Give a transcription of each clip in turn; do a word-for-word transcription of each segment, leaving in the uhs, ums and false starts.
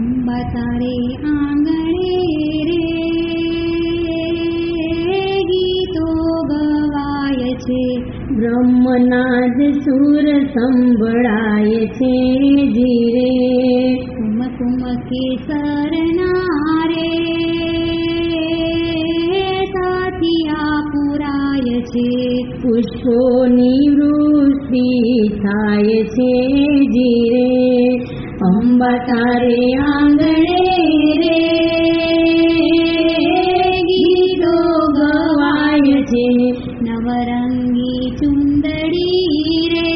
અંબા તારે આંગણે રે ગીતો ગવાય છે, બ્રહ્મનાદ સુર સંભળાય છે જીરે. કુમ કુમ કેસરના રે સાથિયા પુરાય છે, પુષ્પોની વૃષ્ટિ થાય છે જીરે. અંબા તારે આંગણે રે ગીતો ગવાય છે, નવરંગી ચુંદડી રે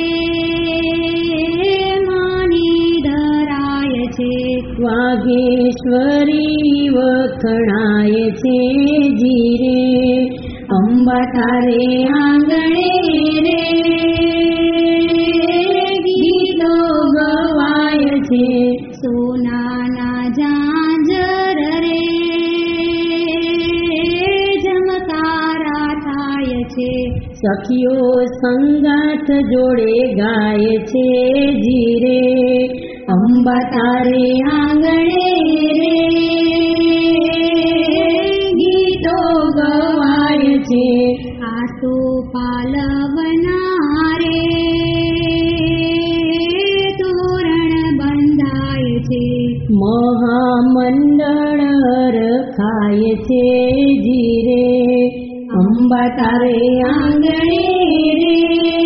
માની ધરાય છે, વાઘેશ્વરી વખણાય છે જીરે. અંબા તારે આંગણે રે ગીતો ગવાય છે, સોનાના ઝાંઝર રે ઝમકારા થાય છે, સખીઓ સંગાથ જોડે ગાય છે જીરે. અંબા તારે આંગણે રે ગીતો ગવાય છે, આસો પાલવના રે તોરણ બંધાય છે, મહામંડળ રખાય છે જીરે. અંબા તારે આંગણે રે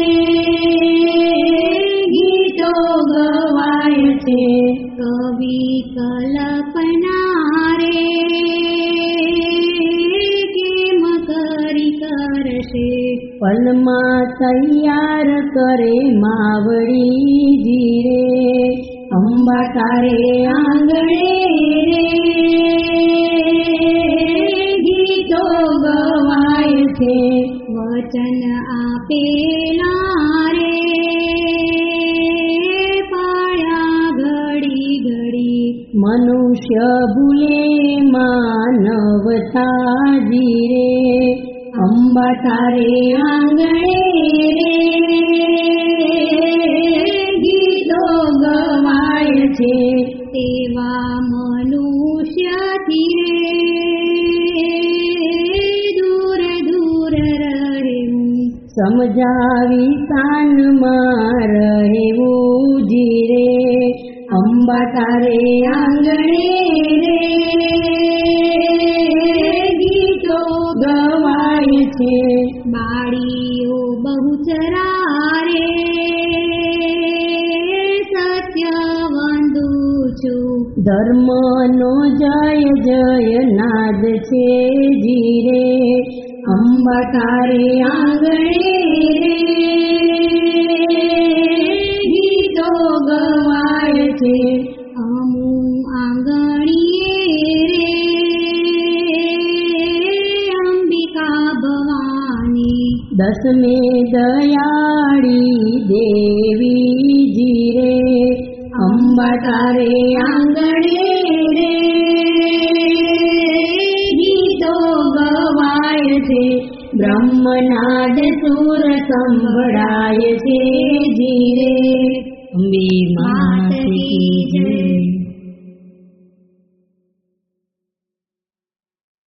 ગીતો ગવાય છે, કવિ કલ્પના રે કેમ કરી કરશે, પલમાં તૈયાર કરે માવડી જીરે. અંબા તારે આંગણે રે ગીતો ગવાય છે, વચન આપેલા રે પાળ્યા ઘડી ઘડી, મનુષ્ય ભૂલે માનવતા જીરે. અંબા તારે આંગણે રે ગીતો ગવાય છે, તેવા મનુષ્યથી રે દૂર દૂર રહેવું, સમજાવી કાનમાં રહેવું જીરે. અંબા તારે આંગણે રે ગીતો ગવાય છે, બાળીઓ બહુચરા રે સત્ય વંદુ છું, ધર્મનો જય જય નાદ છે જીરે. અંબા તારે આંગણે રે ગીતો ગવાય છે, અમુ આંગણીએ રે અંબિકા ભવાની, દસમે દયાળી દેવી જીરે. અંબા તારે આંગણે રે ગીતો ગવાય છે, બ્રહ્મનાદ સુર સંભળાય છે જીરે. અંબે માત કી જય.